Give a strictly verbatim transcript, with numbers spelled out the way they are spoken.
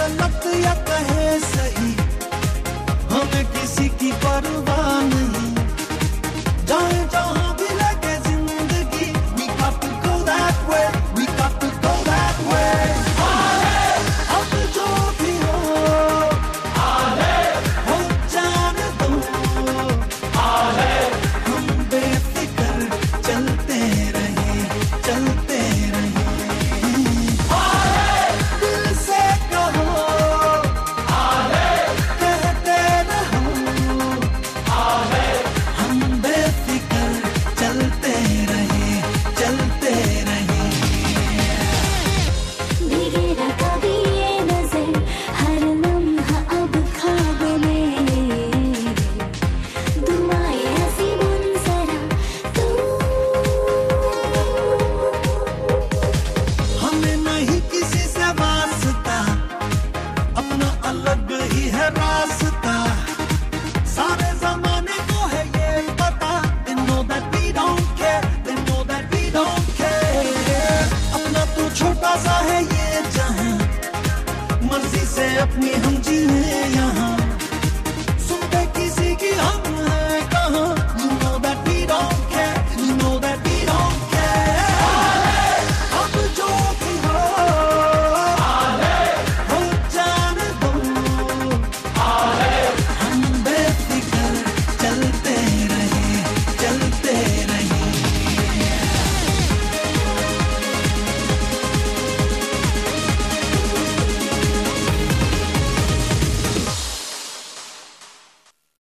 गलत या कहे सही, हमें किसी की परवाह नहीं, जाए जहां भी लगे जिंदगी, we got to go that way, we got to go that way. अब जो भी हो हो जाने दो, हम बेफिक्र चलते रहे, चलते रहे, दिल से कहो, कहते रहो, हम बेफिक्र चलते रहे, चलते रहे। भीगे ना कभी ये नजर, हर लम्हा अब ख्वाब में, दुआएं ऐसी बुन जरा तू, हमें नहीं किसी से वास्ता, अपना अलग ही है रास्ता, सारे जमाने को है ये पता, they know that we don't care, they know that we don't care, अपना तो छोटा सा है ये जहां, मर्जी से अपनी हम जिए